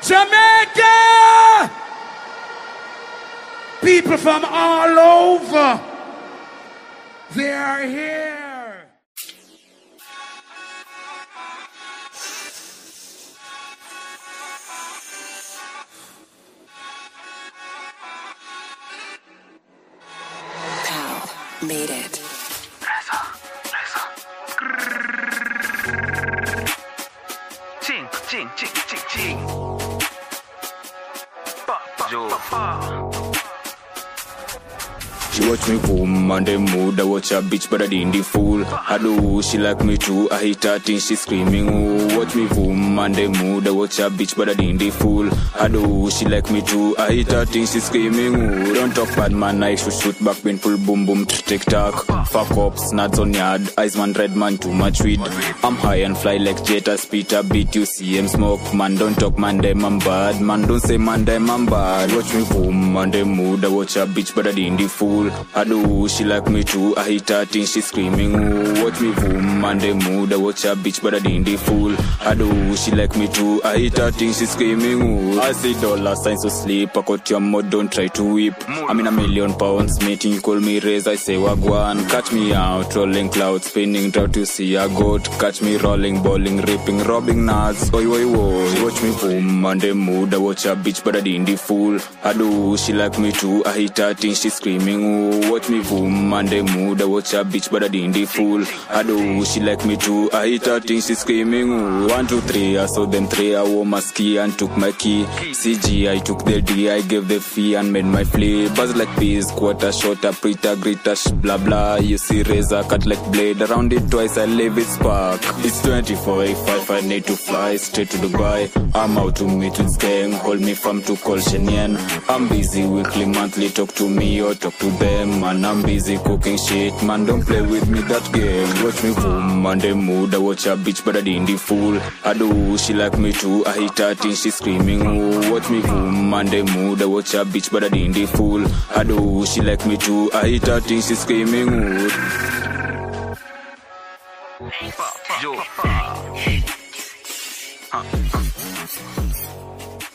Jamaica! People from all over, they are here. Made it. Ching, ching, ching, ching, ching. Pa, pa, pa, pa. She watch me boom on the mood. I watch her bitch but I didn't the fool. I do, she like me too. I hit her thing, she screaming. Ooh. Watch me boom on the mood. I watch her bitch but I didn't the fool. I do, she like me too. I hit her thing, she screaming. Ooh. Don't talk bad man, I shoot back, pin pull boom boom tick tock. Fuck up, snads on yard. Ice man, red man, too much weed. I'm high and fly like Jetta, Peter beat you see him smoke. Man don't talk man, them I'm bad. Man don't say man, them I'm bad. Watch me boom on the mood. I watch her bitch but I didn't the fool. I do, she like me too. I hit her thing, she screaming. Ooh. Watch me boom on the mood. I watch her bitch but I didn't the fool. I do, she like me too. I hit her thing, she screaming. Ooh. I say dollar signs so sleep. I cut your mud, don't try to whip. I'm in £1,000,000 meeting, call me raise. I say wagwan. Catch me out, rolling clouds, spinning, try to see a goat. Catch me rolling, bowling, ripping, robbing nuts. Oi, oi, oi. Watch me boom on the mood. I watch her bitch but I didn't the fool. I do, she like me too. I hit her thing, she screaming. Ooh. Watch me boom on the mood. I watch her bitch but I didn't the fool. I do, she like me too. I hit her thing, she screaming. Ooh. 1, 2, 3, I saw them 3. I wore my ski and took my key. CG, I took the D, I gave the fee and made my flea. Buzz like bees, quarter shorter, preta, grita, blah blah. You see razor cut like blade. Around it twice, I leave it spark. It's 24/5, I need to fly straight to Dubai. I'm out to meet with gang, hold me from to call Shenyan. I'm busy weekly, monthly, talk to me or talk to them. Man, I'm busy cooking shit, man, don't play with me that game. Watch me boom on the mood. I watch her bitch but I didn't the fool. I do, she like me too. I hit her thing, she screaming. Ooh. Watch me boom on the mood. I watch her bitch but I didn't the fool. I do, she like me too. I hit her thing, she screaming. Ooh. Pa, yo, pa.